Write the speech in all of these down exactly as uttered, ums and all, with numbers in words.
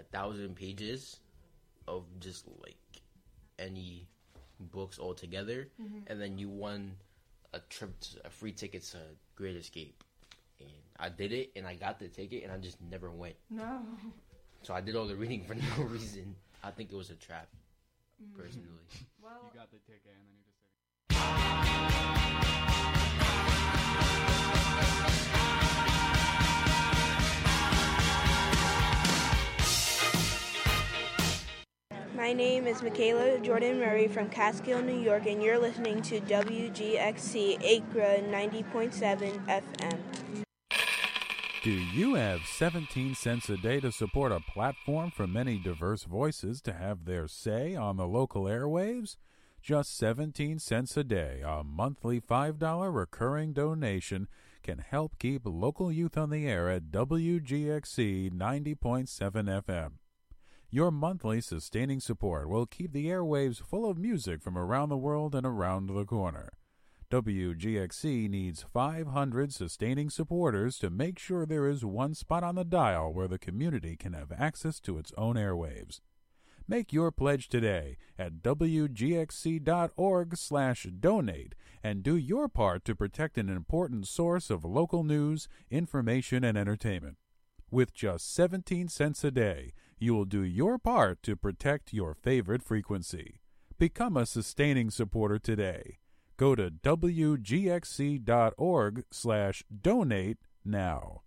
thousand pages of just like any books all together, mm-hmm. and then you won a trip, to, a free ticket to Great Escape. And I did it, and I got the ticket, and I just never went. No. So I did all the reading for no reason. I think it was a trap, mm. personally. Well, you got the ticket, and then you just My name is Michaela Jordan Murray from Catskill, New York, and you're listening to W G X C Acra ninety point seven F M. Do you have seventeen cents a day to support a platform for many diverse voices to have their say on the local airwaves? Just seventeen cents a day, a monthly five dollars recurring donation, can help keep local youth on the air at W G X C ninety point seven F M. Your monthly sustaining support will keep the airwaves full of music from around the world and around the corner. W G X C needs five hundred sustaining supporters to make sure there is one spot on the dial where the community can have access to its own airwaves. Make your pledge today at W G X C dot org slash donate and do your part to protect an important source of local news, information, and entertainment. With just seventeen cents a day, you will do your part to protect your favorite frequency. Become a sustaining supporter today. Go to W G X C dot org slash donate now.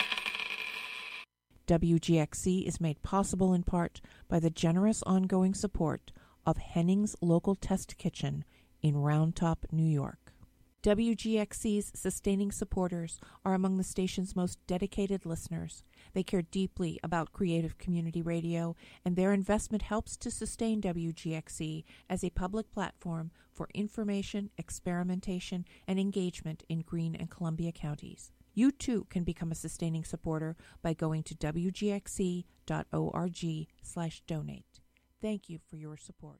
W G X C is made possible in part by the generous ongoing support of Henning's Local Test Kitchen in Round Top, New York. W G X C's sustaining supporters are among the station's most dedicated listeners. They care deeply about creative community radio, and their investment helps to sustain W G X C as a public platform for information, experimentation, and engagement in Greene and Columbia counties. You too can become a sustaining supporter by going to W G X C dot org slash donate. Thank you for your support.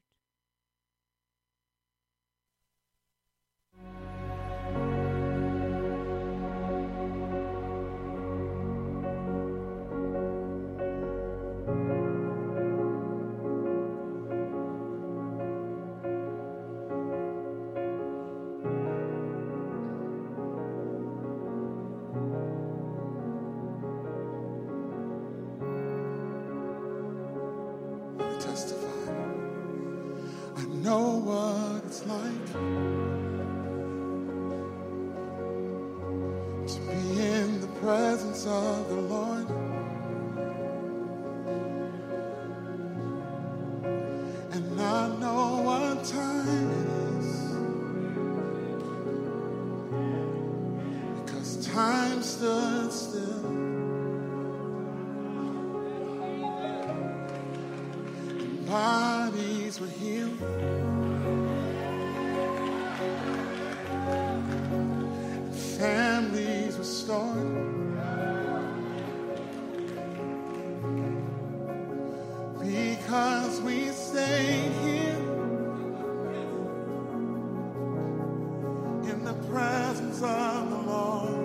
Know what it's like to be in the presence of the Lord, and I know what time it is, because time stood still, and bodies were healed. Families restored, because we stayed here in the presence of the Lord,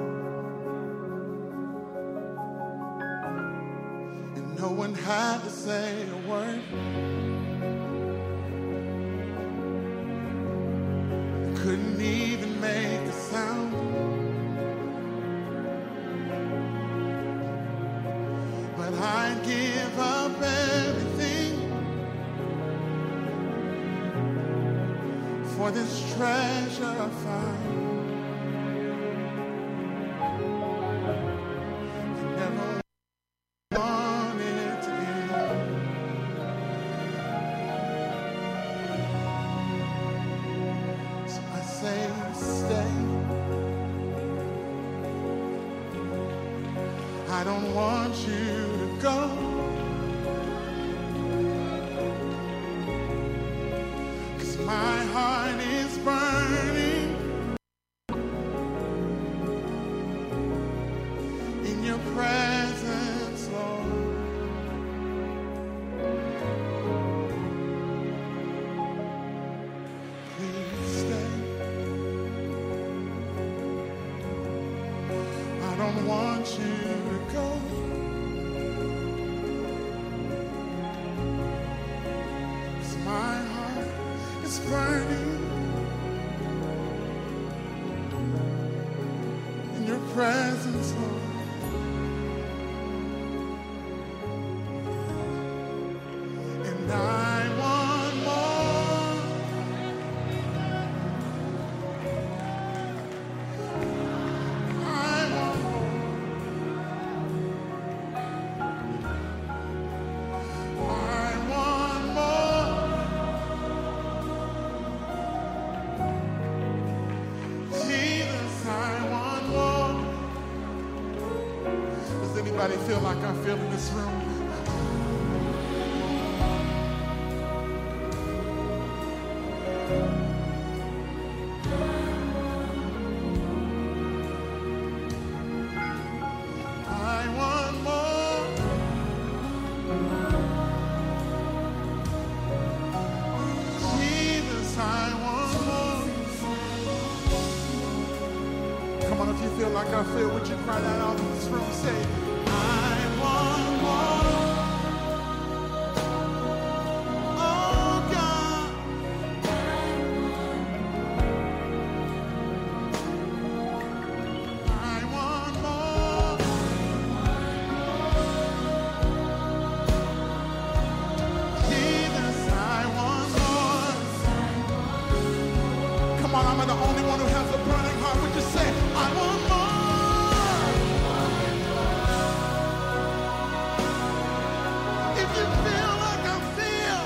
and no one had to say a word. Couldn't even make a sound. But I'd give up everything for this treasure I found. I never wanted to end. So I say stay. I don't want you to go, 'cause my heart is burning in your presence, Lord. Please stay. I don't want you to go, burning in your presence, Lord. And I want more. I want more. I want more. Jesus, I want more. Does anybody feel like I feel in this room? I want more. Jesus, I want more. Come on, if you feel like I feel, would you cry that out in this room? Say, I want more. Oh, God. I want more. Jesus, I want more. Come on, I'm the only one who has a burning heart. Would you say, I want more? If you feel like I feel,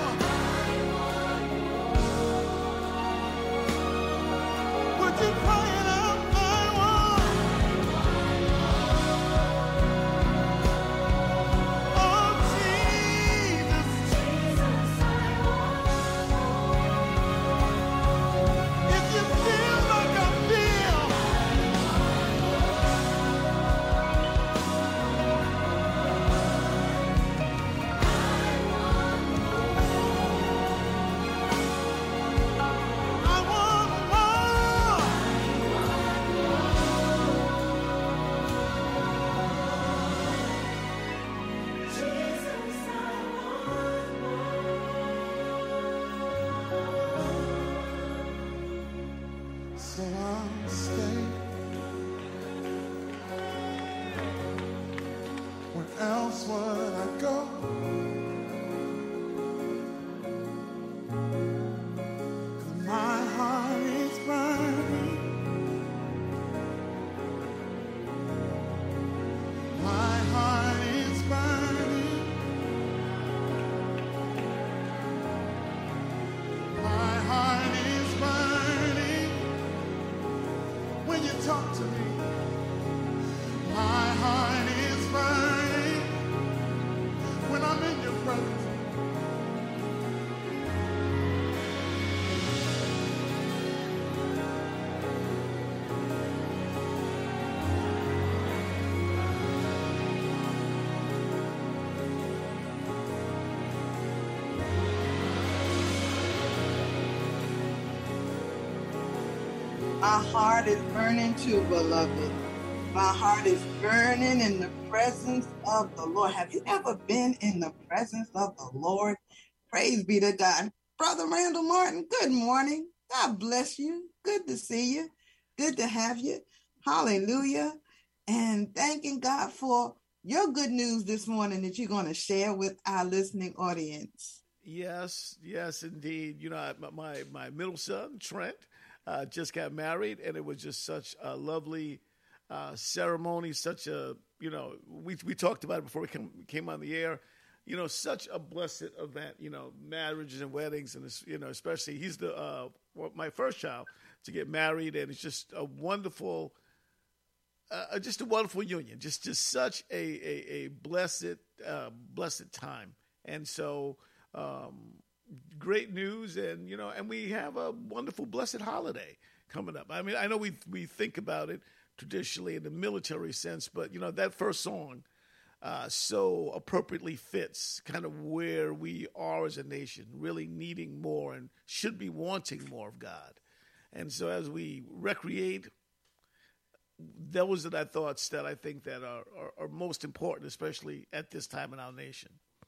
would you cry it out? I want. Oh, Jesus. If you feel like I feel, I want more. So I'll stay. Where else would I go? 'Cause my heart is burning. My heart is burning. My heart is burning. When you talk to me, my heart is burning. When I'm in your presence, My heart is burning too, beloved. My heart is burning in the presence of the Lord. Have you ever been in the presence of the Lord? Praise be to God. Brother Randall Martin, good morning. God bless you. Good to see you. Good to have you. Hallelujah. And thanking God for your good news this morning that you're going to share with our listening audience. Yes, yes, indeed. You know, I- my my middle son, Trent, uh, just got married, and it was just such a lovely uh, ceremony. Such a, you know, we we talked about it before we came, came on the air. You know, such a blessed event. You know, marriages and weddings, and it's, you know, especially he's the uh, well, my first child to get married, and it's just a wonderful. Uh, just a wonderful union, just just such a a, a blessed uh, blessed time, and so um, great news, and you know, and we have a wonderful blessed holiday coming up. I mean, I know we we think about it traditionally in the military sense, but you know, that first song uh, so appropriately fits kind of where we are as a nation, really needing more and should be wanting more of God, and so as we recreate. Those are the thoughts that I think that are, are, are most important, especially at this time in our nation.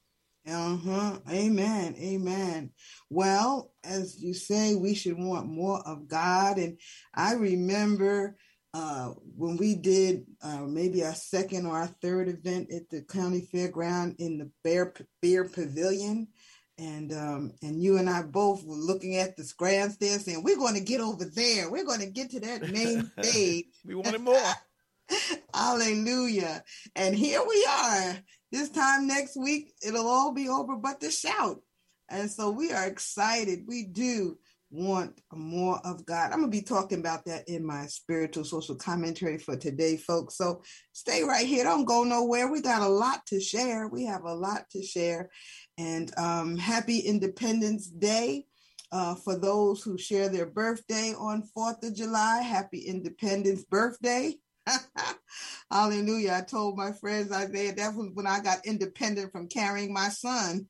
Uh-huh. Amen. Amen. Well, as you say, we should want more of God. And I remember uh, when we did uh, maybe our second or our third event at the county fairground in the Bear, Bear Pavilion. And um, and you and I both were looking at the grandstand saying, we're going to get over there. We're going to get to that main stage. We wanted more. Hallelujah. And here we are. This time next week, it'll all be over but the shout. And so we are excited. We do want more of God. I'm going to be talking about that in my spiritual social commentary for today, folks. So stay right here. Don't go nowhere. We got a lot to share. We have a lot to share. And um, happy Independence Day. Uh, for those who share their birthday on fourth of July, happy Independence Birthday. Hallelujah. I told my friends, Isaiah, that was when I got independent from carrying my son.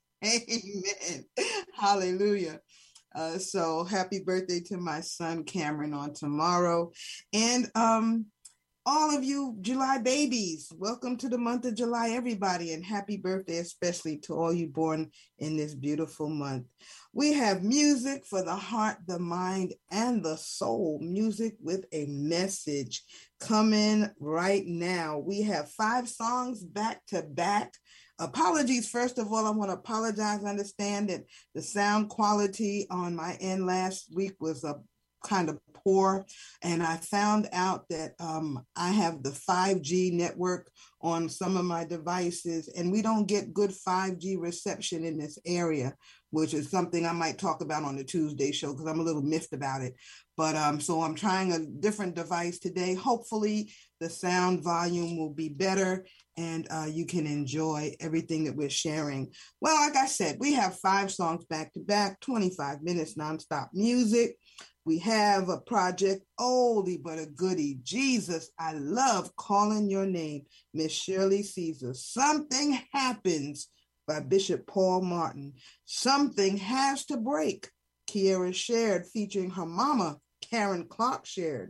Amen. Hallelujah. Uh, so happy birthday to my son, Cameron, on tomorrow. And um, all of you July babies, welcome to the month of July, everybody. And happy birthday, especially to all you born in this beautiful month. We have music for the heart, the mind, and the soul. Music with a message coming right now. We have five songs back to back. Apologies, first of all, I want to apologize. I understand that the sound quality on my end last week was a kind of poor, and I found out that um, I have the five G network on some of my devices, and we don't get good five G reception in this area, which is something I might talk about on the Tuesday show because I'm a little miffed about it. But um, so I'm trying a different device today. Hopefully the sound volume will be better and uh, you can enjoy everything that we're sharing. Well, like I said, we have five songs back to back, twenty-five minutes nonstop music. We have a project, oldie but a goodie. Jesus, I love calling your name. Miss Shirley Caesar. Something Happens by Bishop Paul Martin. Something Has to Break. Kiera Shared featuring her mama, Karen Clark Shared.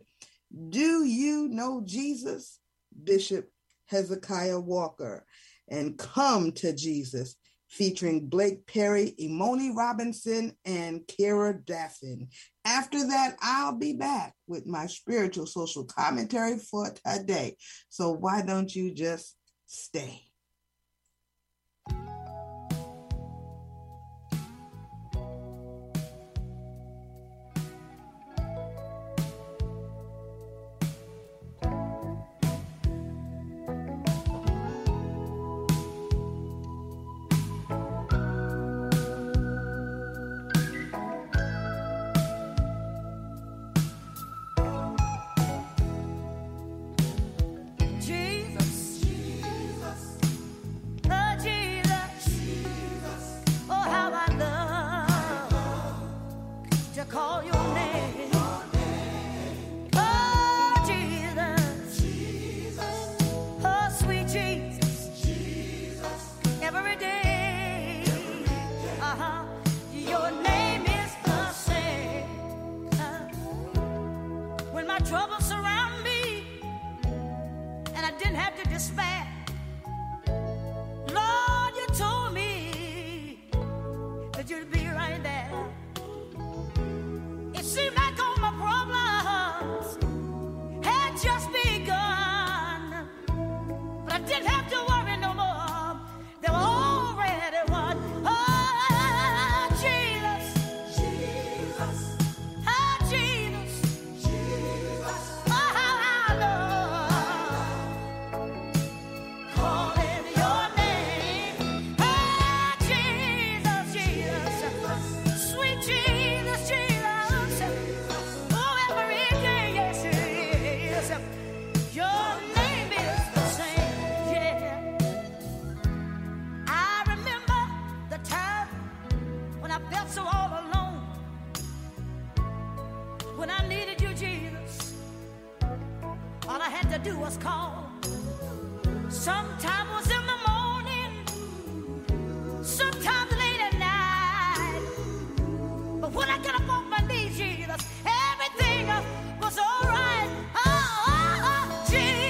Do You Know Jesus? Bishop Hezekiah Walker. And Come to Jesus featuring Blake Perry, Imoni Robinson, and Kira Daffin. After that, I'll be back with my spiritual social commentary for today. So why don't you just stay?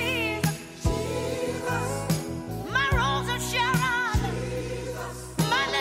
My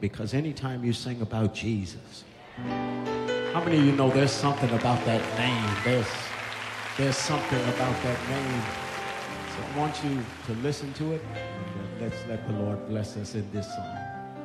because anytime you sing about Jesus, how many of you know there's something about that name? There's, there's something about that name. So I want you to listen to it. Let's let the Lord bless us in this song.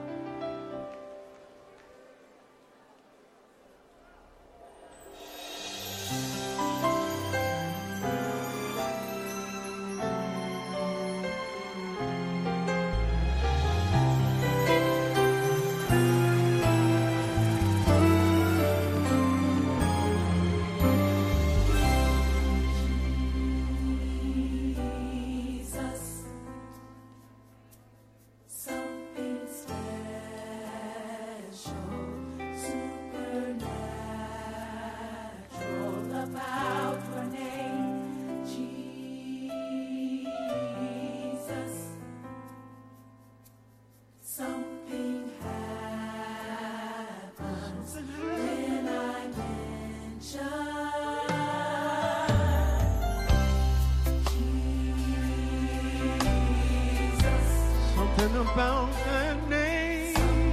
About that name,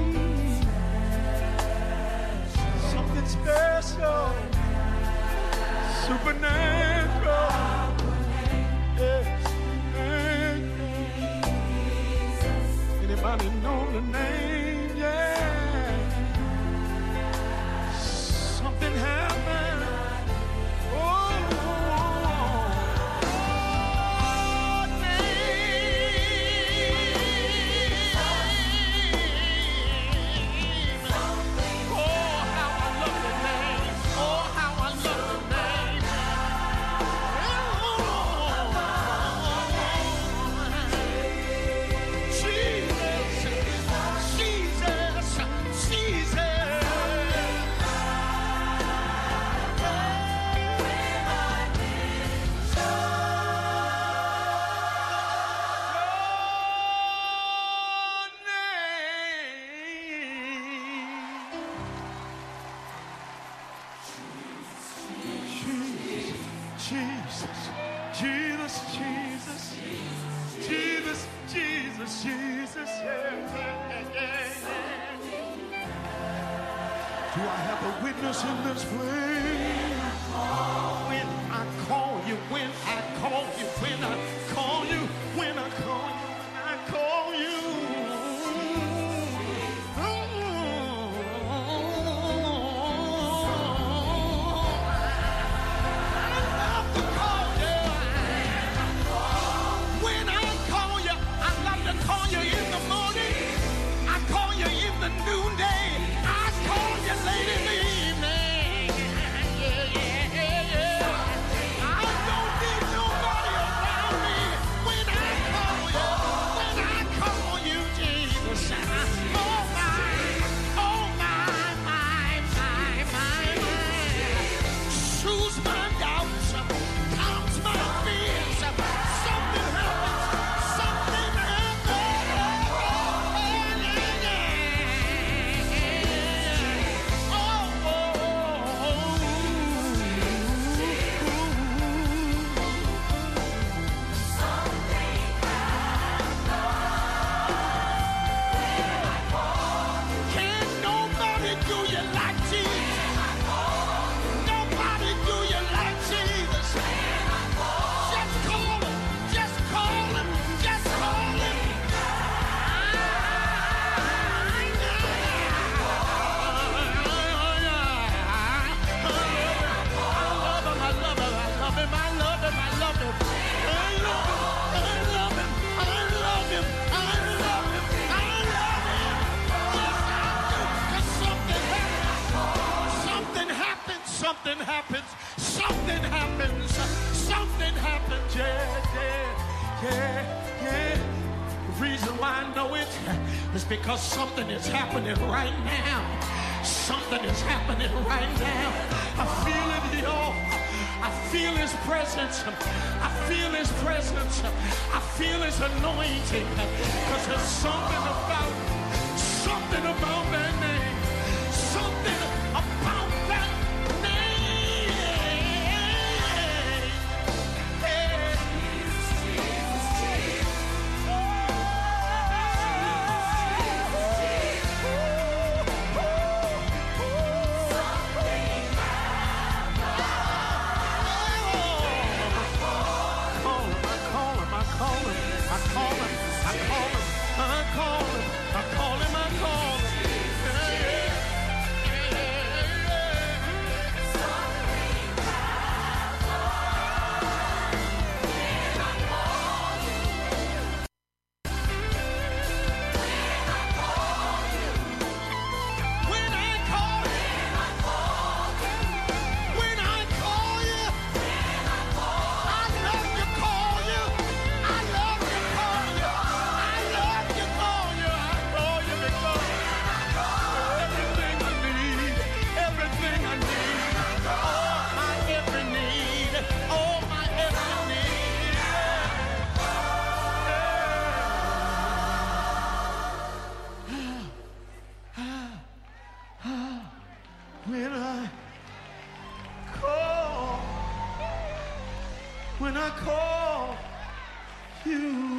something special, supernatural. Yes. Anybody know the name? Yeah. Something happened. Oh. Do I have a witness in this place? When I call you, when I call you, when I call you, when I call you, when I call you. I love to call you. When I call you, I love to call you in the morning. I call you in the noonday. Late in the evening, yeah, yeah, yeah, yeah. I don't need nobody around me when I call you, when I call you, Jesus. Oh my, oh my, my, my, my, my. Soothes my doubts, calms my fears. Something happens, something happens. Yeah, yeah, yeah. Something happens, something happens, something happens, yeah, yeah, yeah, yeah. The reason why I know it is because something is happening right now. Something is happening right now. I feel it, y'all. I feel his presence. I feel his presence. I feel his anointing. Because there's something about, something about that name. Something about that name. Hey. Jesus, Jesus, Jesus. call you.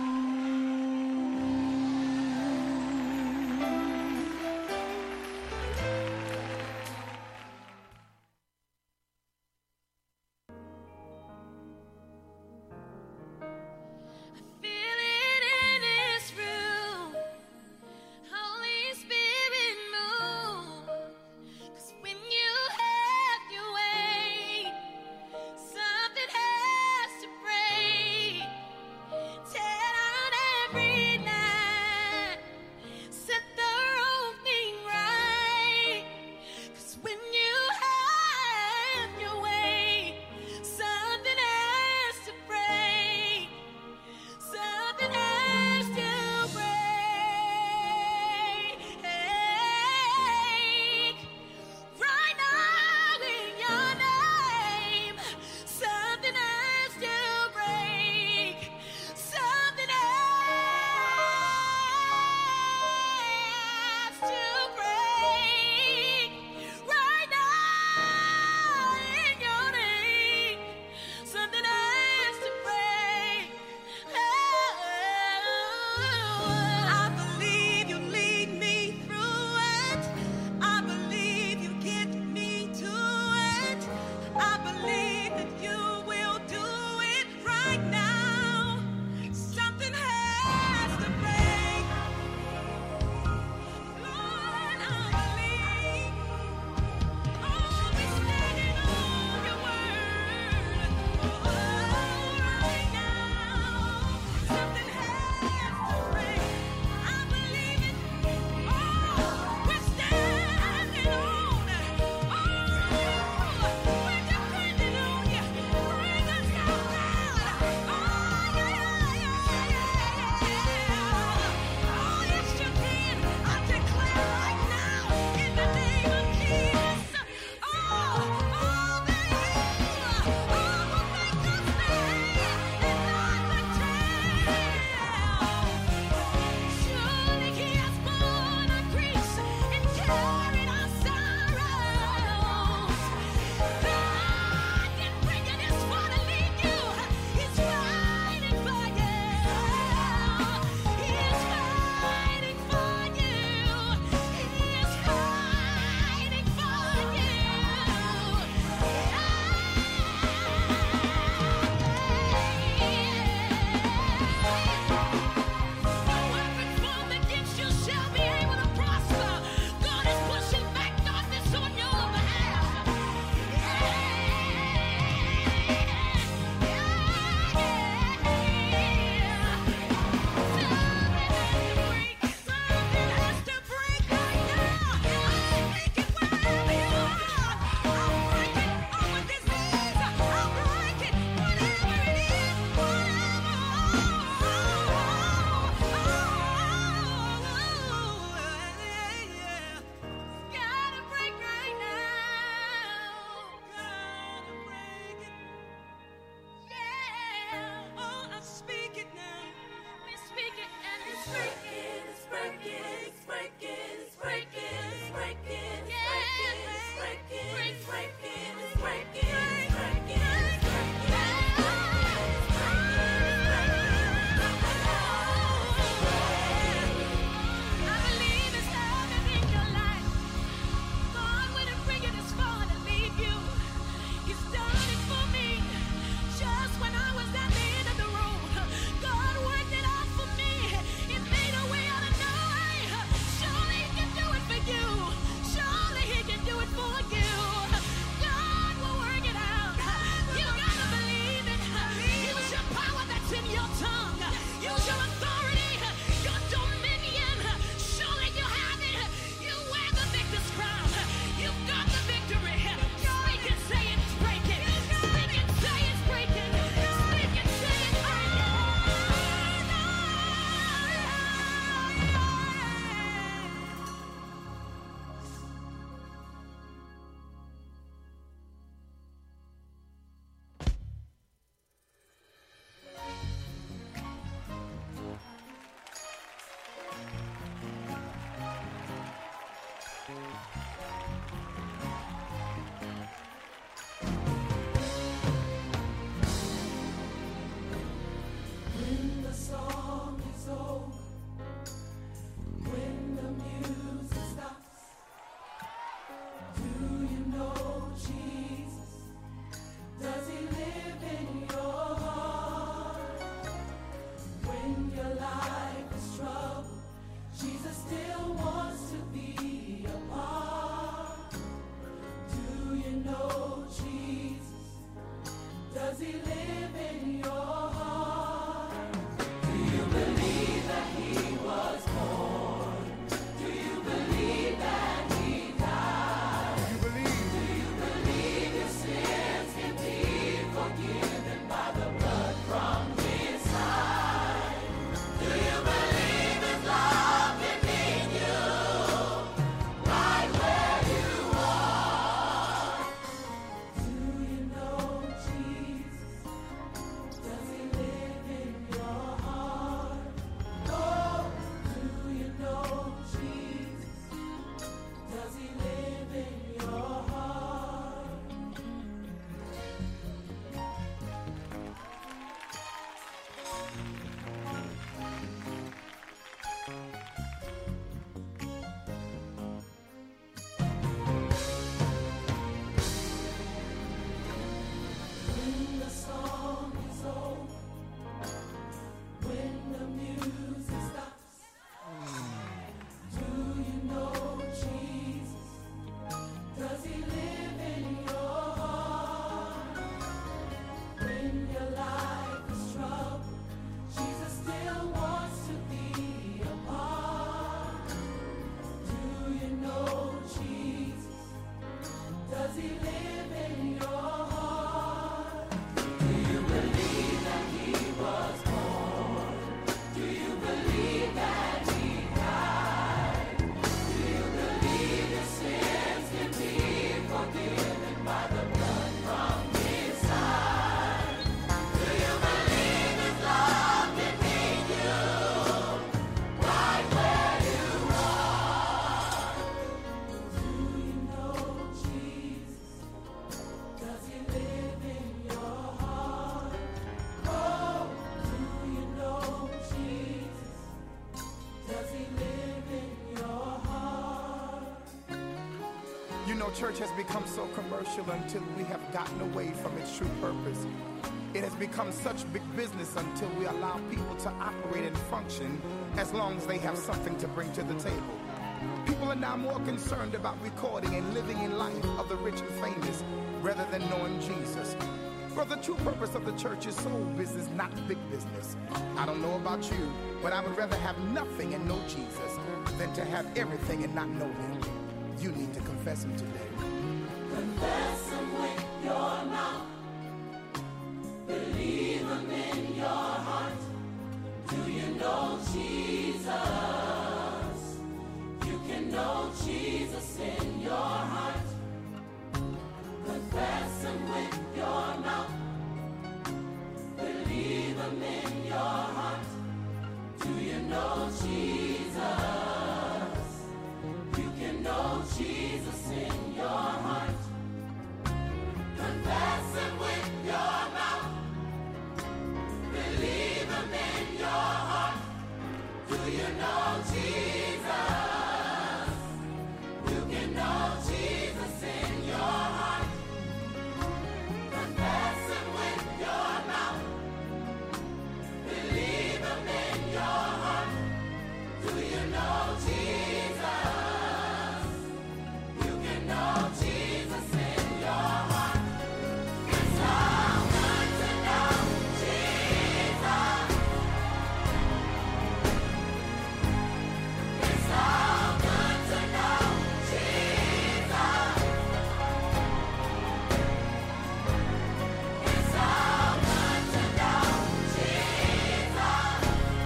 Just when I was at the end of the road, God worked it out for me. It made a know, church has become so commercial until we have gotten away from its true purpose. It has become such big business until we allow people to operate and function as long as they have something to bring to the table. People are now more concerned about recording and living in life of the rich and famous rather than knowing Jesus. But the true purpose of the church is soul business, not big business. I don't know about you, but I would rather have nothing and know Jesus than to have everything and not know him. You need to confess him today. Confess him with your mouth. Believe him in your heart. Do you know Jesus? You can know Jesus in your heart. Confess him with your mouth. Believe him in your heart. Do you know Jesus? You can know Jesus in your heart. Confess him with your mouth. Believe him in your heart. Do you know Jesus? You can know Jesus in your heart. Confess him with your mouth. Believe him in your heart. Do you know Jesus? You can know Jesus in your heart. It's so good to know Jesus. It's so good to know Jesus. It's so good to know Jesus.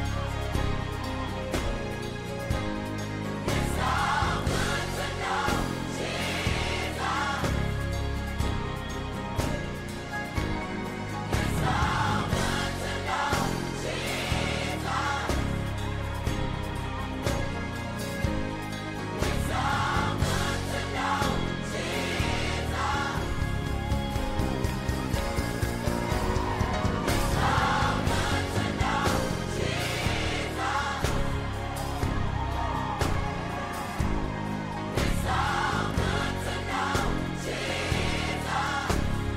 It's so good to know Jesus. It's so good to know Jesus. It's so good to know Jesus. It's so good to know Jesus. It's so good to know Jesus.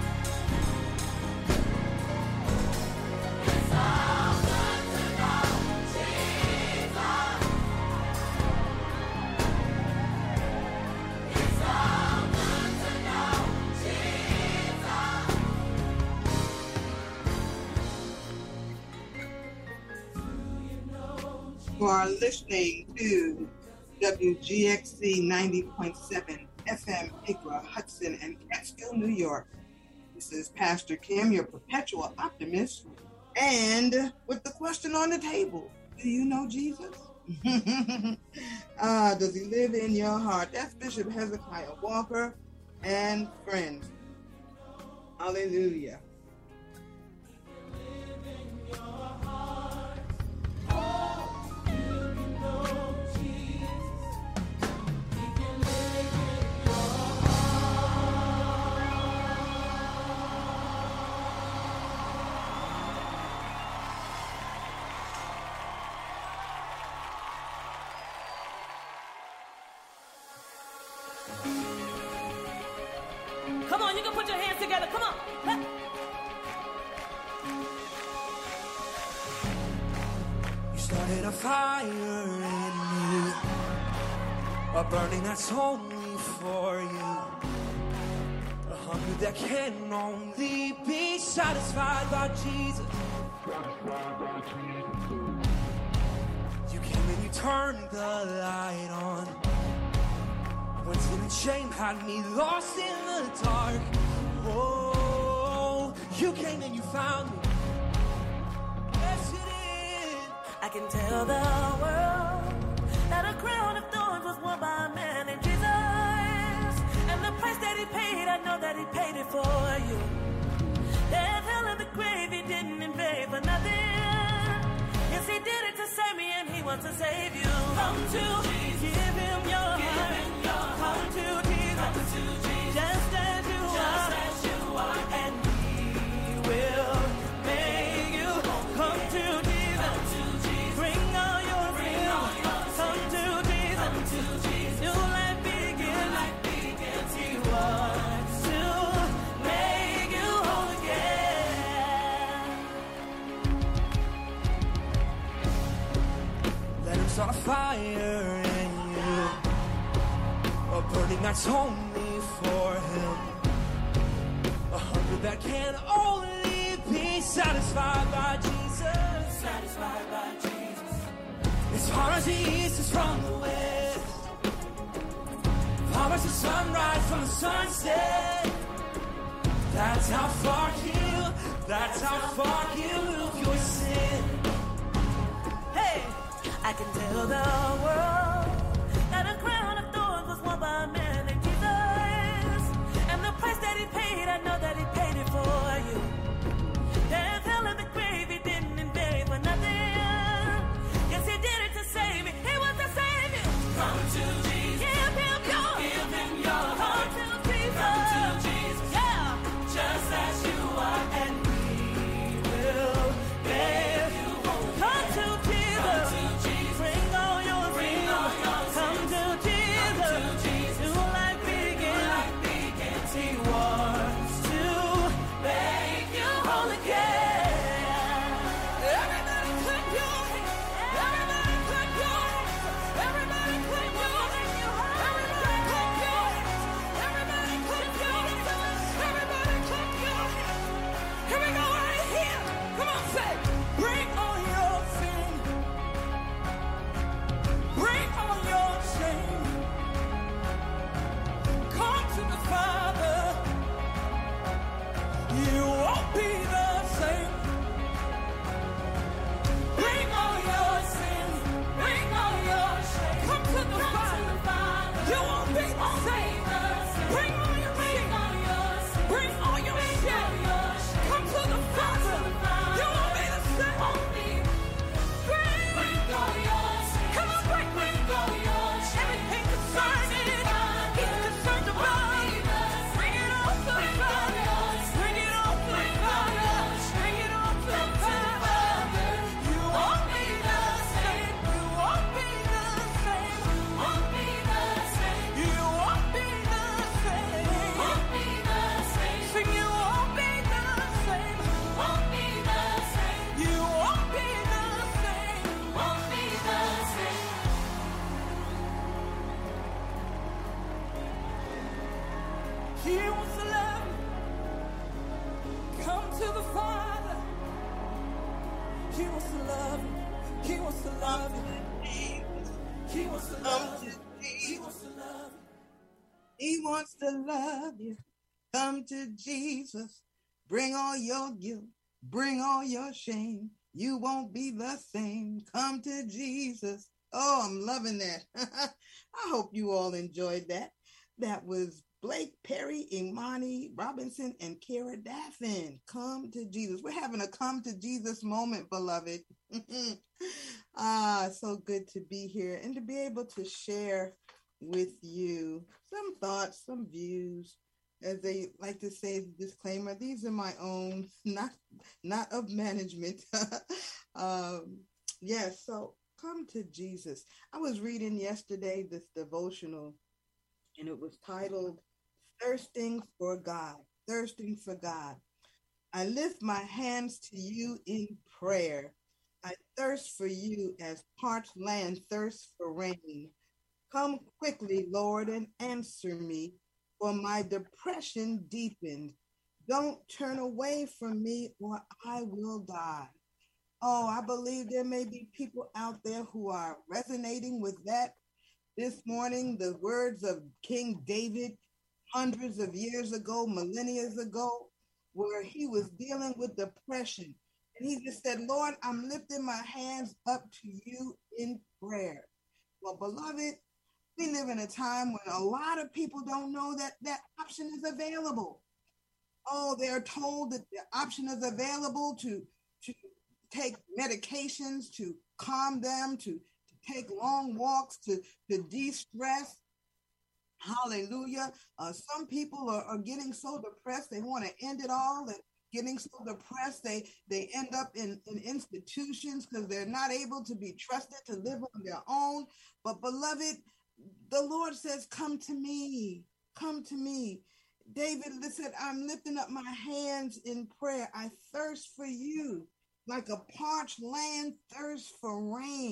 It's so good to know Jesus. It's so good to know Jesus. You are listening to W G X C ninety point seven F M, Hicra, Hudson, and Catskill, New York. This is Pastor Kim, your perpetual optimist. And with the question on the table, do you know Jesus? uh, does he live in your heart? That's Bishop Hezekiah Walker and friends. Hallelujah. Come on, you can put your hands together. Come on. Huh. You started a fire in me, a burning that's only for you, a hunger that can only be satisfied by Jesus. You came and you turned the light on when sin and shame had me lost in the dark. Oh, you came and you found me. Yes, you did. I can tell the world that a crown of thorns was worn by a man named Jesus. And the price that he paid, I know that he paid it for you. Death, hell, and the grave, he didn't invade for nothing. Yes, he did it to save me, and he wants to save you. Come to Jesus. Give him your heart. Come to Jesus. Come to Jesus. Just as you Just are. as you are. And he will make you. Come to Jesus. Come to Jesus. Bring all your Bring sins. all your Come sins. to Jesus. Come to Jesus. New life begins. New life begins. He Start a fire in you, a burning that's only for him, a hunger that can only be satisfied by Jesus. Satisfied by Jesus. As far as the east is from the west, far as the sunrise from the sunset, that's how far he'll, that's how far he'll move your sin. Hey, I can tell the world that a crown of thorns was won by a man named Jesus, and the price that he paid, I know that he paid it for you. Death, hell, and the grave, he didn't invade for nothing. Yes, he did it to save me. He was the savior. Come to Jesus. Give him your, give him your heart. Come to Jesus. Come to Jesus. Yeah. Just as you are, and we will bear you home. Come to Jesus. Come to Jesus. Bring all your Bring all your Come to Jesus. Come to Jesus. New life begins. New life begins. He wants to make you whole again. Everybody clap your hands. Everybody clap your hands. Everybody clap your hands. Everybody clap your hands. Everybody clap your hands. Everybody clap your hands. Here we go right here. Come on, say, bring all your sin. Bring all your shame. Come to the Father. You won't be the same. Bring all your sin. Bring all your shame. Come to the Father. You won't be the same. Bring all your sin. Bring all your shame. Come to the Father. You won't be the same. Bring all your sin. Come on, bring, bring all your shame. Everything concerning it, he's concerned about. Bring it all to the Father. Bring it all to the Father. Bring it all to the Father. You won't be the same. You won't be the same. Won't be the same. You won't be the same. Won't be the same. Sing, you won't be the same. Won't be the same. You won't be the same. Won't be the same. He wants to love you. Come to the Father. He wants to love you. He wants to love you. He wants to love you. He wants to love you. He wants to love you. Come to Jesus. Bring all your guilt. Bring all your shame. You won't be the same. Come to Jesus. Oh, I'm loving that. I hope you all enjoyed that. That was Blake Perry, Imani Robinson, and Kara Daffin. Come to Jesus. We're having a come to Jesus moment, beloved. Ah, so good to be here and to be able to share with you some thoughts, some views. As they like to say, as a disclaimer, these are my own, not not of management. um, yes, so come to Jesus. I was reading yesterday this devotional, and it was titled Thirsting for God, Thirsting for God. I lift my hands to you in prayer. I thirst for you as parched land thirsts for rain. Come quickly, Lord, and answer me, for my depression deepened. Don't turn away from me or I will die. Oh, I believe there may be people out there who are resonating with that this morning. The words of King David hundreds of years ago, millennia ago, where he was dealing with depression. And he just said, Lord, I'm lifting my hands up to you in prayer. Well, beloved, we live in a time when a lot of people don't know that that option is available. Oh, they're told that the option is available to, to take medications, to calm them, to, to take long walks, to, to de-stress. Hallelujah. Uh, some people are, are getting so depressed, they want to end it all, and getting so depressed, they, they end up in, in institutions because they're not able to be trusted to live on their own. But beloved, the Lord says, come to me, come to me. David said, I'm lifting up my hands in prayer. I thirst for you like a parched land thirsts for rain.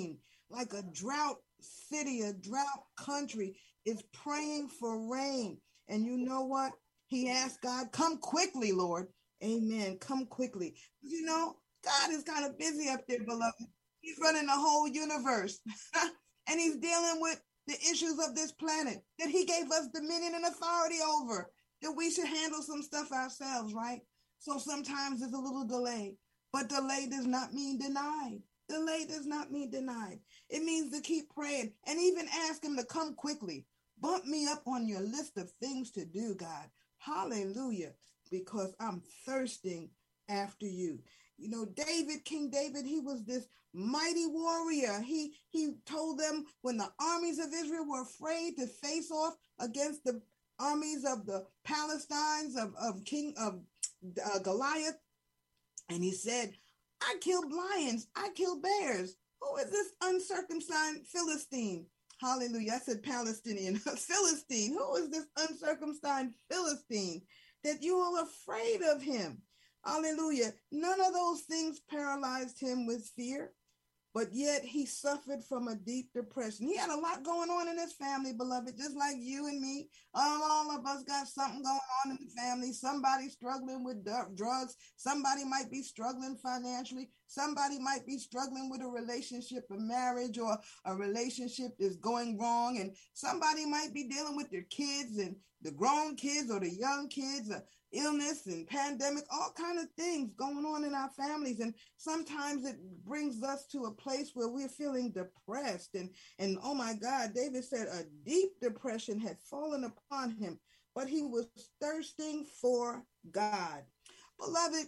like a drought city, a drought country is praying for rain. And you know what? He asked God, come quickly, Lord. Amen. Come quickly. You know, God is kind of busy up there, beloved. He's running the whole universe. And he's dealing with the issues of this planet that he gave us dominion and authority over, that we should handle some stuff ourselves, right? So sometimes there's a little delay, but delay does not mean denied. Delay does not mean denied. It means to keep praying and even ask him to come quickly. Bump me up on your list of things to do, God. Hallelujah. Because I'm thirsting after you. You know, David, King David, he was this mighty warrior. He he told them when the armies of Israel were afraid to face off against the armies of the Palestines of, of King of uh, Goliath. And he said, I killed lions. I killed bears. Who is this uncircumcised Philistine? Hallelujah. I said Palestinian. Philistine. Who is this uncircumcised Philistine that you are afraid of him? Hallelujah. None of those things paralyzed him with fear, but yet he suffered from a deep depression. He had a lot going on in his family, beloved, just like you and me. All, all of us got something going on in the family. Somebody struggling with drugs. Somebody might be struggling financially. Somebody might be struggling with a relationship, a marriage, or a relationship that's going wrong. And somebody might be dealing with their kids and the grown kids or the young kids, uh, illness and pandemic, all kind of things going on in our families. And sometimes it brings us to a place where we're feeling depressed. And, and oh my God, David said a deep depression had fallen upon him, but he was thirsting for God. Beloved,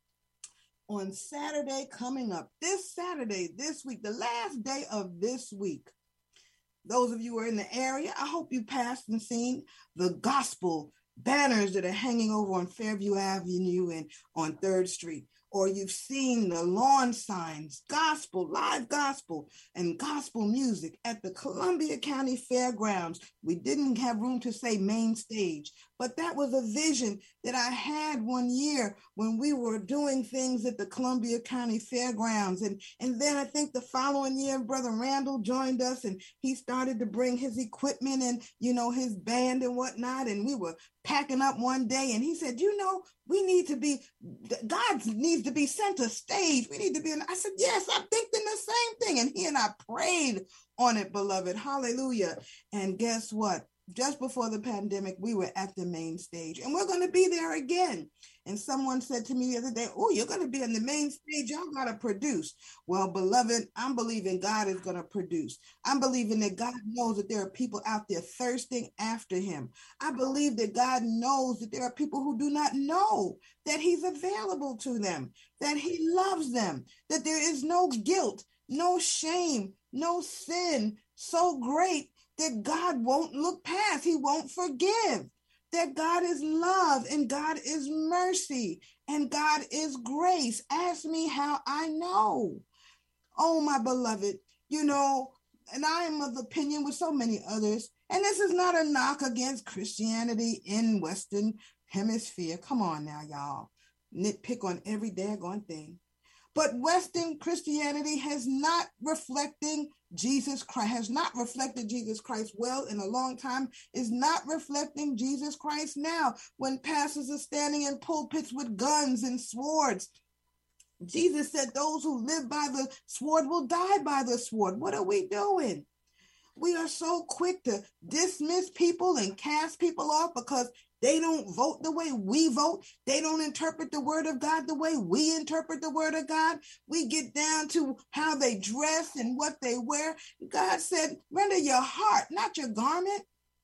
on Saturday coming up, this Saturday, this week, the last day of this week, those of you who are in the area, I hope you passed and seen the gospel banners that are hanging over on Fairview Avenue and on third Street. Or you've seen the lawn signs, gospel, live gospel, and gospel music at the Columbia County Fairgrounds. We didn't have room to say main stage, but that was a vision that I had one year when we were doing things at the Columbia County Fairgrounds. And, and then I think the following year, Brother Randall joined us and he started to bring his equipment and, you know, his band and whatnot. And we were packing up one day and he said, you know, we need to be, God needs to be center stage. We need to be in, I said, yes, I'm thinking the same thing. And he and I prayed on it, beloved. Hallelujah. And guess what? Just before the pandemic, we were at the main stage and we're going to be there again. And someone said to me the other day, oh, you're going to be on the main stage. Y'all got to produce. Well, beloved, I'm believing God is going to produce. I'm believing that God knows that there are people out there thirsting after him. I believe that God knows that there are people who do not know that he's available to them, that he loves them, that there is no guilt, no shame, no sin so great that God won't look past. He won't forgive. That God is love and God is mercy and God is grace. Ask me how I know. Oh, my beloved, you know, and I am of the opinion with so many others, and this is not a knock against Christianity in Western Hemisphere. Come on now, y'all. Nitpick on every daggone thing. But Western Christianity has not reflecting Jesus Christ, has not reflected Jesus Christ well in a long time, is not reflecting Jesus Christ now when pastors are standing in pulpits with guns and swords. Jesus said those who live by the sword will die by the sword. What are we doing? We are so quick to dismiss people and cast people off because they don't vote the way we vote. They don't interpret the word of God the way we interpret the word of God. We get down to how they dress and what they wear. God said, render your heart, not your garment.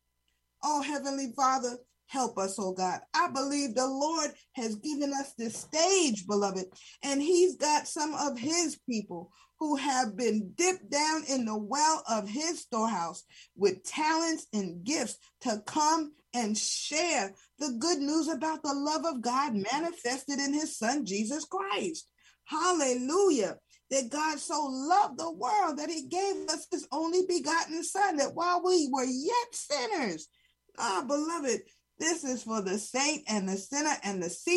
Oh, Heavenly Father, help us, oh God. I believe the Lord has given us this stage, beloved, and he's got some of his people who have been dipped down in the well of his storehouse with talents and gifts to come and share the good news about the love of God manifested in his son, Jesus Christ. Hallelujah. That God so loved the world that he gave us his only begotten son, that while we were yet sinners, ah, beloved, this is for the saint and the sinner and the seeker.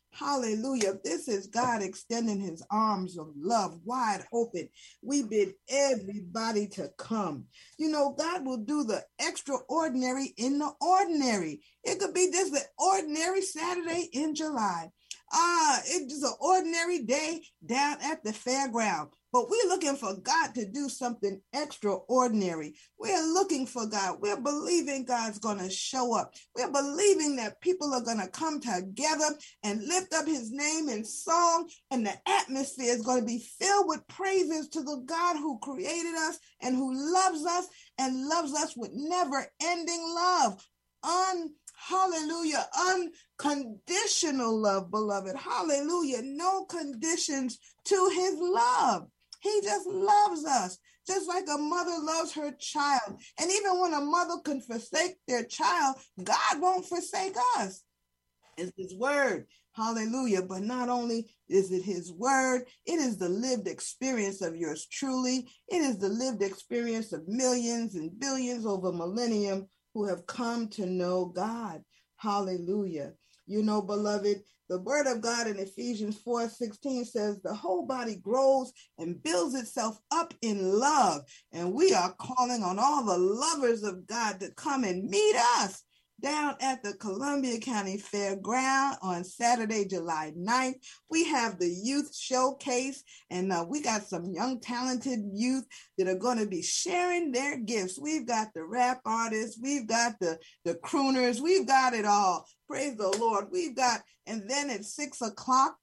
Hallelujah. This is God extending his arms of love wide open. We bid everybody to come. You know, God will do the extraordinary in the ordinary. It could be just an ordinary Saturday in July. Ah, it's just an ordinary day down at the fairground. But we're looking for God to do something extraordinary. We're looking for God. We're believing God's going to show up. We're believing that people are going to come together and lift up his name in song, and the atmosphere is going to be filled with praises to the God who created us and who loves us and loves us with never-ending love. Un Hallelujah. Unconditional love, beloved. Hallelujah. No conditions to his love. He just loves us, just like a mother loves her child. And even when a mother can forsake their child, God won't forsake us. It's his word. Hallelujah. But not only is it his word, it is the lived experience of yours truly. It is the lived experience of millions and billions over millennium who have come to know God. Hallelujah. You know, beloved, the word of God in Ephesians four sixteen says the whole body grows and builds itself up in love. And we are calling on all the lovers of God to come and meet us down at the Columbia County Fairground on Saturday, July ninth. We have the youth showcase, and uh, we got some young, talented youth that are going to be sharing their gifts. We've got the rap artists, we've got the, the crooners, we've got it all. Praise the Lord. We've got, and then at six o'clock,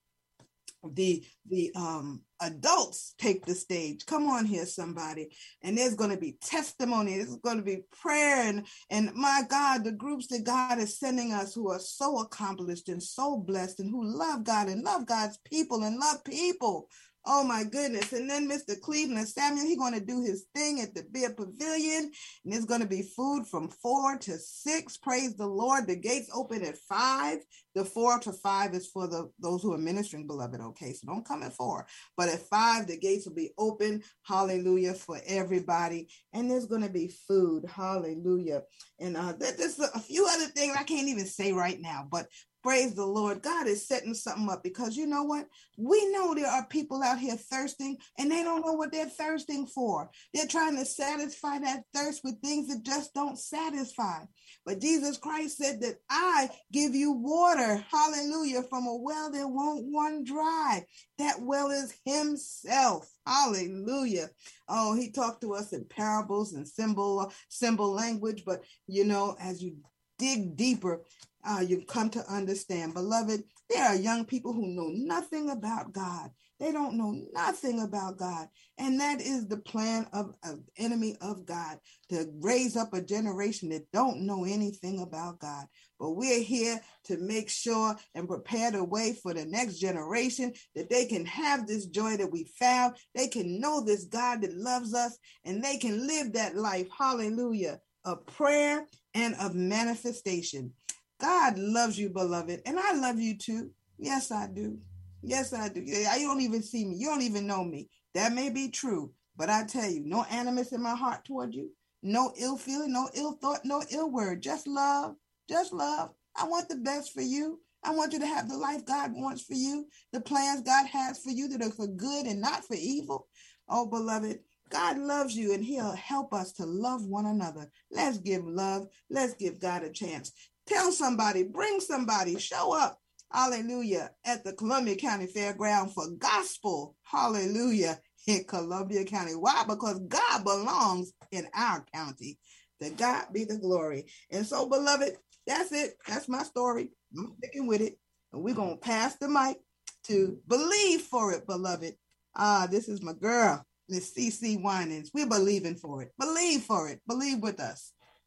the the um adults take the stage. Come on here, somebody. And there's going to be testimony. There's going to be prayer. And, and my God, the groups that God is sending us who are so accomplished and so blessed and who love God and love God's people and love people. Oh, my goodness. And then Mister Cleveland Samuel, he's going to do his thing at the Beer Pavilion. And there's going to be food from four to six. Praise the Lord. The gates open at five. The four to five is for the those who are ministering, beloved. Okay, so don't come at four. But at five, the gates will be open. Hallelujah, for everybody. And there's going to be food. Hallelujah. And uh, there's a few other things I can't even say right now. But praise the Lord. God is setting something up because you know what? We know there are people out here thirsting and they don't know what they're thirsting for. They're trying to satisfy that thirst with things that just don't satisfy. But Jesus Christ said that I give you water, hallelujah, from a well that won't run dry. That well is himself. Hallelujah. Oh, he talked to us in parables and symbol, symbol language. But, you know, as you dig deeper, Uh, you come to understand, beloved, there are young people who know nothing about God. They don't know nothing about God. And that is the plan of an enemy of God, to raise up a generation that don't know anything about God. But we're here to make sure and prepare the way for the next generation that they can have this joy that we found. They can know this God that loves us, and they can live that life, hallelujah, of prayer and of manifestation. God loves you, beloved, and I love you too. Yes, I do. Yes, I do. You don't even see me. You don't even know me. That may be true, but I tell you, no animus in my heart toward you, no ill feeling, no ill thought, no ill word, just love, just love. I want the best for you. I want you to have the life God wants for you, the plans God has for you that are for good and not for evil. Oh, beloved, God loves you, and he'll help us to love one another. Let's give love. Let's give God a chance. Tell somebody, bring somebody, show up, hallelujah, at the Columbia County Fairground for gospel, hallelujah, in Columbia County. Why? Because God belongs in our county. To God be the glory. And so, beloved, that's it. That's my story. I'm sticking with it. And we're going to pass the mic to Believe for It, beloved. Ah, this is my girl, Miss C C Winans. We're believing for it. Believe for it. Believe with us.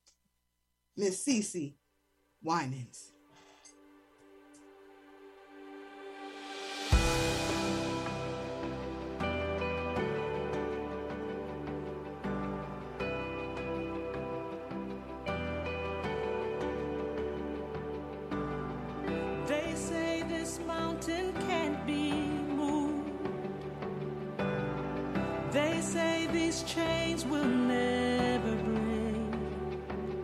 Miss C C Winans. They say this mountain can't be moved. They say these chains will never break.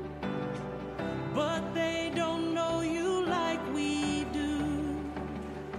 But they don't know you like we do.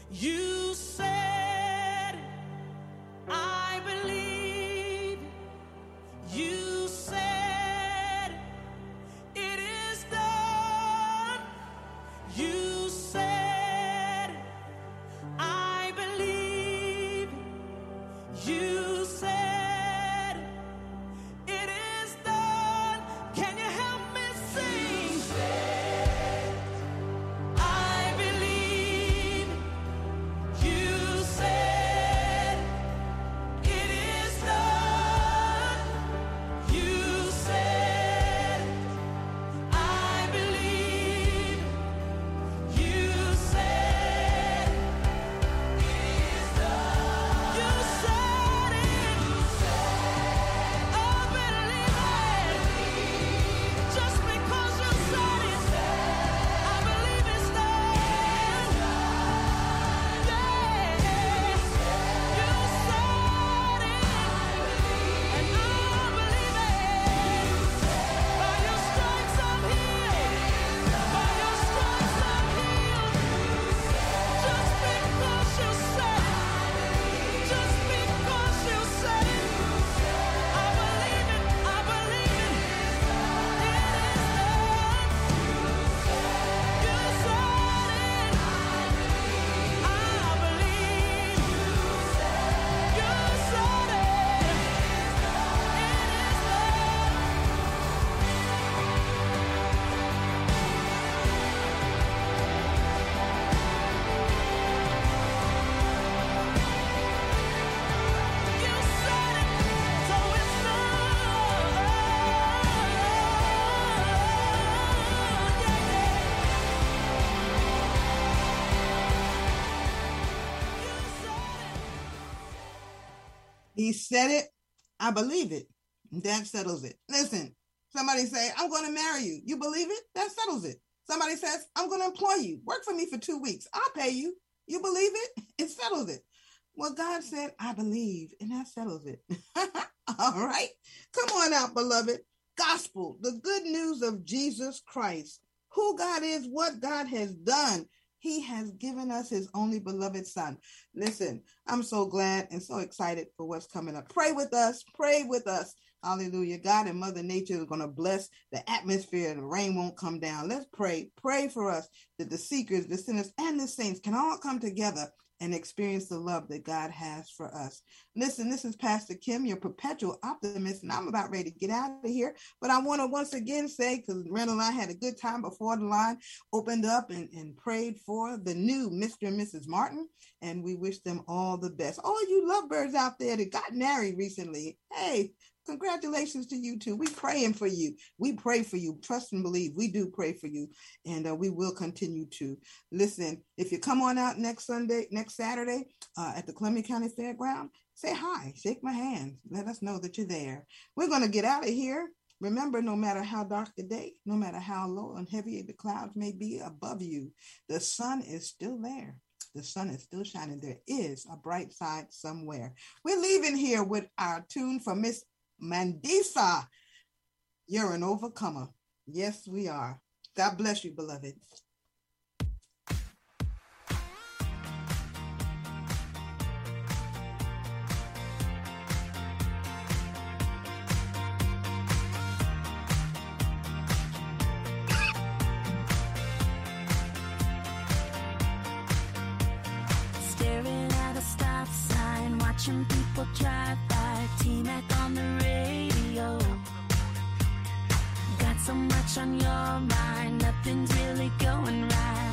You said it. I believe it. You said it. It is done. You said it. I believe it. You said it. It is done. Can you help me sing? I believe it. You said it is done. You said I believe it. You said it is done. You said it. I believe it. Just because you said it, I believe it's done. Yeah. You said it. And I believe it. By your stripes I'm healed. By your stripes I'm healed. Just because you said it. Just because you said it. I believe it. I believe it. It is done. You said it. I believe. You said it. It is done. You said it, so it's done. He said it. I believe it. That settles it. Listen, somebody say, I'm going to marry you. You believe it? That settles it. Somebody says, I'm going to employ you. Work for me for two weeks. I'll pay you. You believe it? It settles it. Well, God said, I believe, and that settles it. All right. Come on out, beloved. Gospel, the good news of Jesus Christ, who God is, what God has done. He has given us his only beloved son. Listen, I'm so glad and so excited for what's coming up. Pray with us. Pray with us. Hallelujah. God and Mother Nature is going to bless the atmosphere. The rain won't come down. Let's pray. Pray for us that the seekers, the sinners, and the saints can all come together and experience the love that God has for us. Listen, this is Pastor Kim, your perpetual optimist, and I'm about ready to get out of here. But I want to once again say, because Randall and I had a good time before the line opened up and, and prayed for the new Mister and Missus Martin, and we wish them all the best. All you lovebirds out there that got married recently, hey, congratulations to you too. We praying for you. We pray for you. Trust and believe. We do pray for you. And uh, we will continue to. Listen, if you come on out next Sunday, next Saturday uh, at the Columbia County Fairground, say hi, shake my hand. Let us know that you're there. We're going to get out of here. Remember, no matter how dark the day, no matter how low and heavy the clouds may be above you, the sun is still there. The sun is still shining. There is a bright side somewhere. We're leaving here with our tune for Miss Mandisa. You're an overcomer. Yes, we are. God bless you, beloved. Staring at a stop sign, watching people drive by, T-Mac on the radio. Got so much on your mind, nothing's really going right.